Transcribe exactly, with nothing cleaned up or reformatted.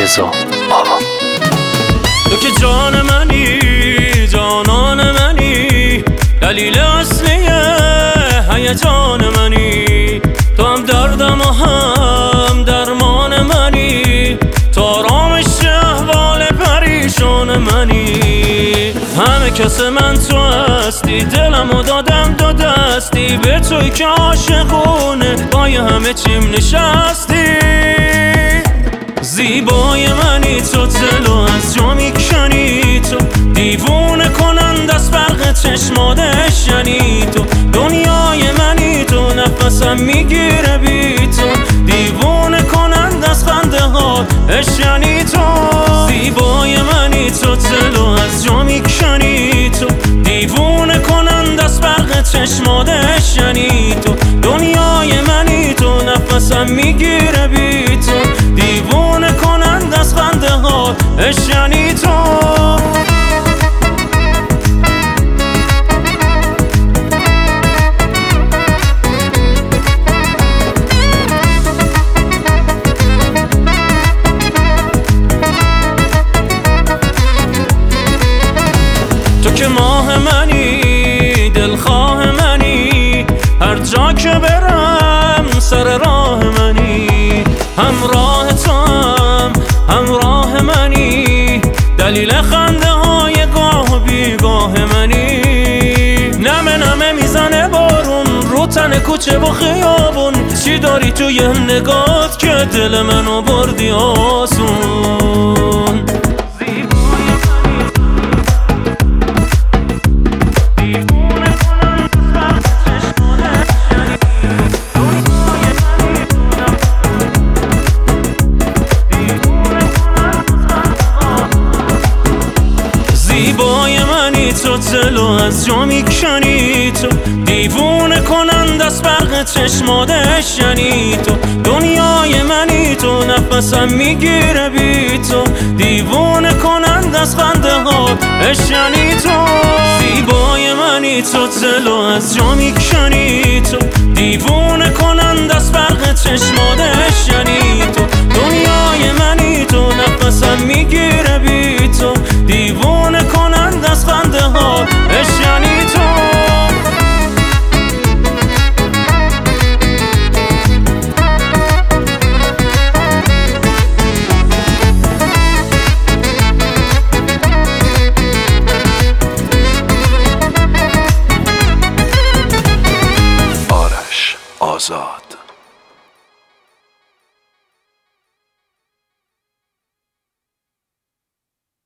رضا آقا. تو که جان منی، جانان منی، دلیل اصلی هیجان منی. تو هم دردم و هم درمان منی، تو آرامش احوال پریشان منی. همه کس من تو هستی، دلمو دادم دو دستی، به توی که عاشقونه پای همه چیم نشستی. زیبای منی تو، دلو از جا میکنی تو، دیوونه کنند از فرق چشمات اشکنی تو. دنیای منی تو، نفسم میگیره بی تو، دیوونه کنند از خنده ها اشکنی تو. زیبای منی تو، دلو از جا میکنی تو، دیوونه کنند از فرق چشمات اشکنی تو. دنیای منی تو، نفسم میگیره بی تو، دیوونه کنند از خنده ها اشکنی تو. تو که ماه منی، دلخواه منی، هر جا که برم سر راه منی. همراه تو هم همراه منی، دلیل خنده های گاه و بیگاه منی. نمه نمه میزنه بارون رو تن کوچه و خیابون، چی داری توی نگات که دل منو بردی آسون. زیبای منی تو، دلو از جا میکنی تو، دیوونه کنند از فرق چشمات اشکنی تو. دنیای منی تو، نفسم میگیره بی تو، دیوونه کنند از خنده ها اشکنی تو. زیبای منی تو، دلو از جا میکنی تو، دیوونه کنند از فرق چشمات اشکنی تو. دنیای منی تو، نفسم میگیره بی تو، دیوونه کنند از خنده ها اشکنی تو. آرش آزاد.